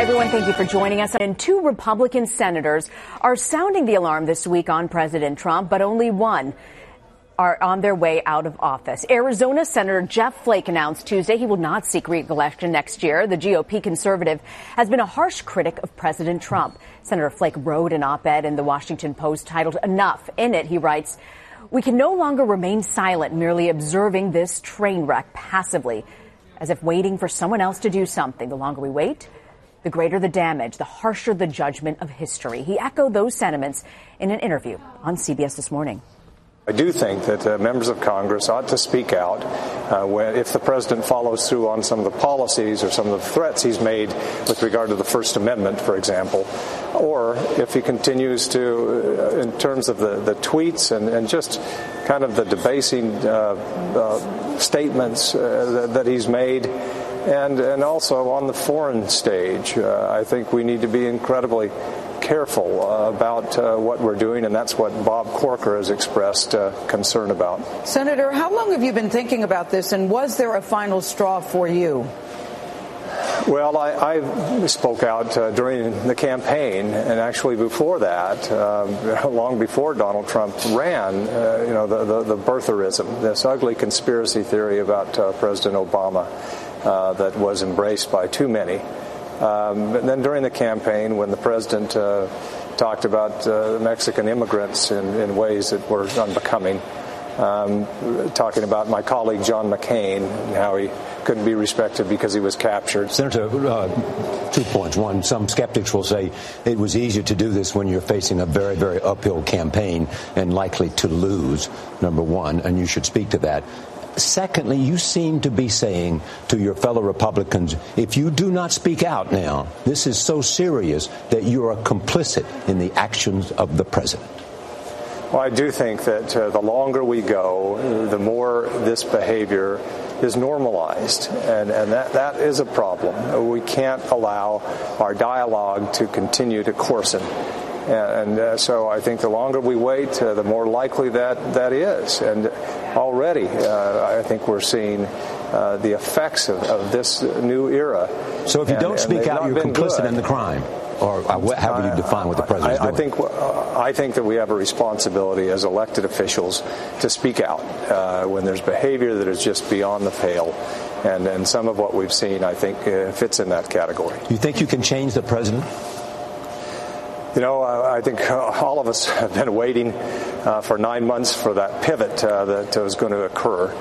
Everyone, thank you for joining us. And two Republican senators are sounding the alarm this week on President Trump, but only one are on their way out of office. Arizona Senator Jeff Flake announced Tuesday he will not seek re-election next year. The GOP conservative has been a harsh critic of President Trump. Senator Flake wrote an op-ed in the Washington Post titled "Enough." In it, he writes, "We can no longer remain silent, merely observing this train wreck passively, as if waiting for someone else to do something. The longer we wait, the greater the damage, the harsher the judgment of history." He echoed those sentiments in an interview on CBS This Morning. I do think that members of Congress ought to speak out if the president follows through on some of the policies or some of the threats he's made with regard to the First Amendment, for example, or if he continues to, in terms of the tweets and just kind of the debasing statements that he's made. And also on the foreign stage, I think we need to be incredibly careful about what we're doing, and that's what Bob Corker has expressed concern about. Senator, how long have you been thinking about this, and was there a final straw for you? Well, I spoke out during the campaign, and actually before that, long before Donald Trump ran, the birtherism, this ugly conspiracy theory about President Obama that was embraced by too many. And then during the campaign, when the president talked about Mexican immigrants in ways that were unbecoming, talking about my colleague John McCain and how he couldn't be respected because he was captured. Senator, 2 points. One, some skeptics will say it was easier to do this when you're facing a very, very uphill campaign and likely to lose, number one, and you should speak to that. Secondly, you seem to be saying to your fellow Republicans, if you do not speak out now, this is so serious that you are complicit in the actions of the president. Well, I do think that the longer we go, the more this behavior is normalized, and that is a problem. We can't allow our dialogue to continue to coarsen. And so I think the longer we wait, the more likely that is. And already I think we're seeing the effects of this new era. So if you don't speak out, you're complicit in the crime? Or how would you define what the president is doing? I think that we have a responsibility as elected officials to speak out when there's behavior that is just beyond the pale. And some of what we've seen, I think, fits in that category. You think you can change the president? You know, I think all of us have been waiting for 9 months for that pivot that was going to occur.